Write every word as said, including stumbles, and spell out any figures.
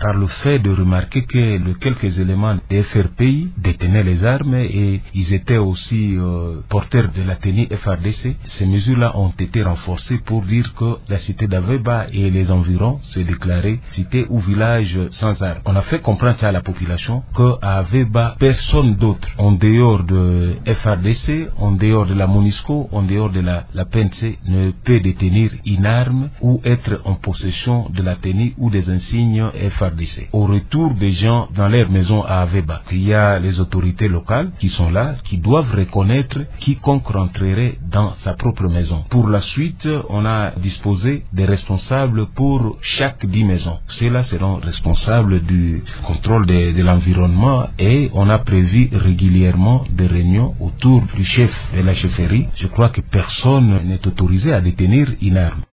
par le fait de remarquer que le, quelques éléments des F R P I détenaient les armes et ils étaient aussi euh, porteurs de la tenue F R D C. Ces mesures-là ont été renforcées pour dire que la cité d'Aveba et les environs se déclaraient cité ou village sans armes. On a fait comprendre à la population qu'à Aveba, personne d'autre, en dehors de F R D C, en dehors de la MONUSCO, en dehors de la, la P N C, ne peut détenir une arme ou être en possession de la tenue ou des insignes F R D C. Au retour des gens dans leur maison à Aveba, il y a les autorités locales qui sont là, qui doivent reconnaître quiconque rentrerait dans sa propre maison. Pour la suite, on a disposé des responsables pour chaque dix maisons. Ceux-là seront responsables du contrôle de, de l'environnement et on a prévu régulièrement des réunions autour du chef de la chefferie. Je crois que personne n'est autorisé à détenir une arme.